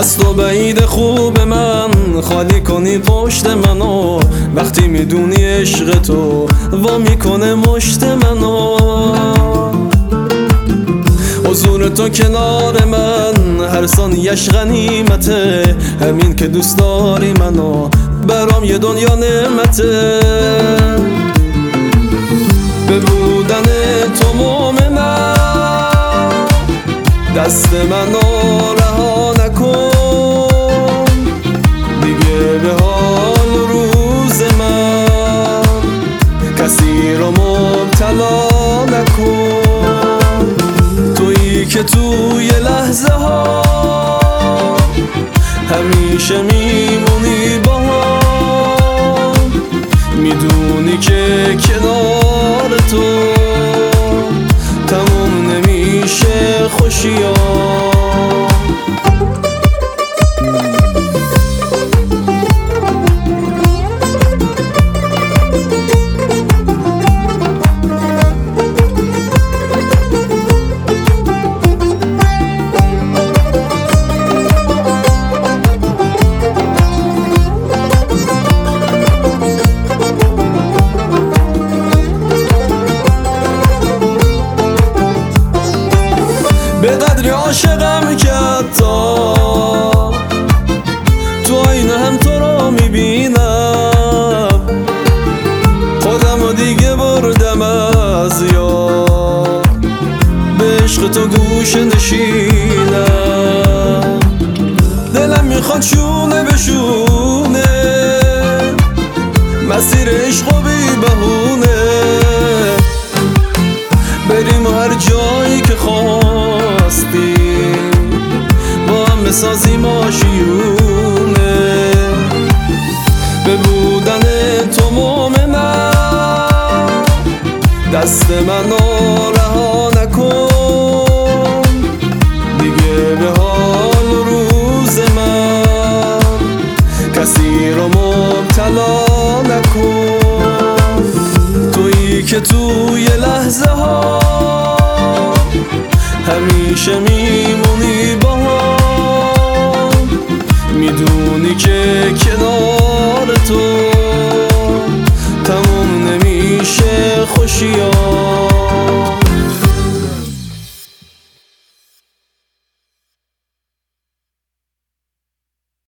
از تو بعید خوب من خالی کنی پشت منو، وقتی میدونی عشق تو وا میکنه مشت منو. حضور تو کنار من هر ثانیش غنیمته، همین که دوست داری منو برام یه دنیا نعمته. به بودن تو مومنم، دست منو رها نکن دیگه، به حال روز من کسی رو مبتلا نکن. تویی که توی لحظه ها همیشه میمونی با هم، میدونی که کنار تو تموم نمیشه خوشیام. به قدری عاشقم که حتی تو آینه هم تو رو میبینم، خودم و دیگه بردم از یاد، به عشق تو گوشه نشینم. دلم میخواد شونه به شونه مسیر عشق و بی بهونه بریم و هر جایی که خواستیم با هم بسازیم آشیونه. به بودن تو مومنم، دست منو رها نکن دیگه، به حال روز من کسی رو مبتلا نکن. تویی که توی لحظه ها همیشه میمونی با هم، میدونی که کنار تو تموم نمیشه خوشیام.